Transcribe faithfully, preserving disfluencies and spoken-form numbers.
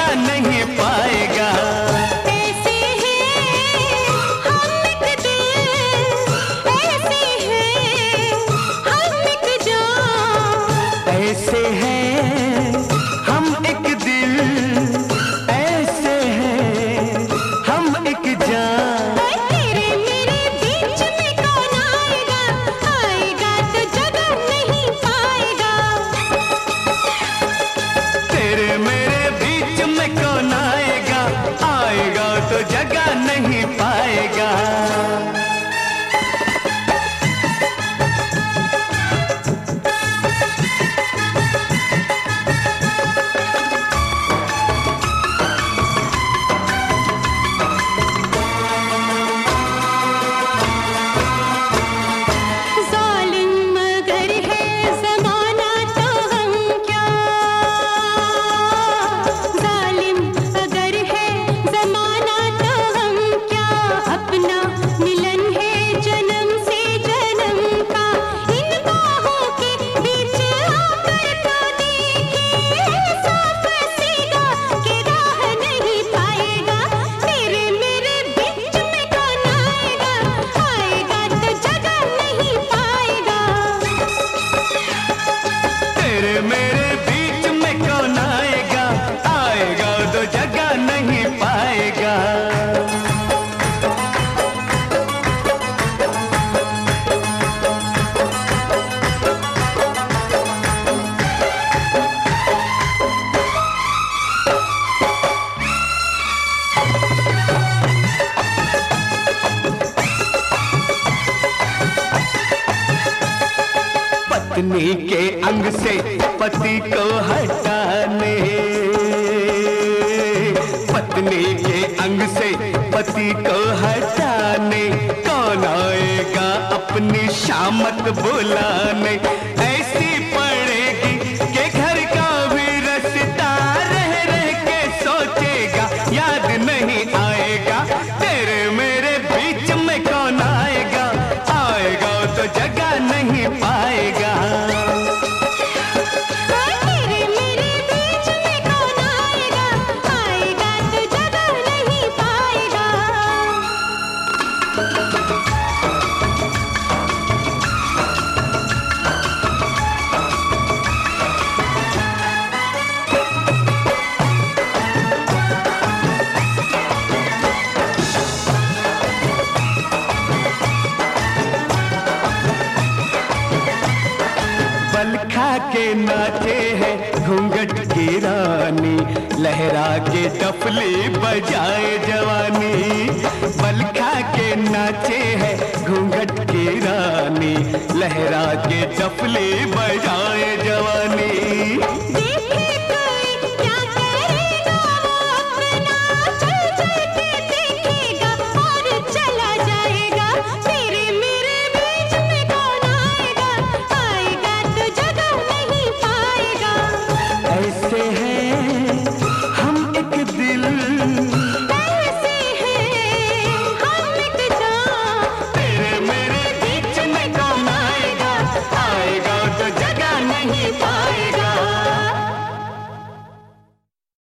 जगह नहीं पाएगा। ऐसे हैं हम एक दिल, ऐसे हैं हम एक जान। ऐसे हैं हम एक दिल, ऐसे हैं हम एक जान। तेरे मेरे बीच में कौन आएगा, आएगा तो जगह नहीं पाएगा। तेरे मेरे बीच में कौन आएगा, आएगा तो जगह नहीं पाएगा। जालिम मगर है ज़माना तो हम क्या, जालिम अगर है ज़माना तो हम क्या। अपना मिलन है जन्म से जन्म का, इन बाहों के बीच आकर तो देखे। साफ सीधा के राह नहीं पाएगा। तेरे मेरे बीच में कौन आएगा, आएगा तो जगह नहीं पाएगा। तेरे मेरे बीच में कौन आएगा, आएगा तो जगह नहीं पाएगा। पत्नी के अंग से पति को हटाने, पत्नी के अंग से पति को हटाने कौन आएगा अपनी शामत बुलाने। ऐसी पड़ेगी कि घर का भी रास्ता रह रह के सोचेगा, याद नहीं आएगा। तेरे मेरे बीच में कौन आएगा, आएगा तो जगह नहीं पाएगा। तेरे मेरे बीच में कौन आएगा, आएगा तो जगह नहीं पाएगा। बल खा के नाचे है घूंघट की रानी, लहरा के डफली बजाए जवानी। बल खा के नाचे है घूंघट की रानी, लहरा के डफली बजाए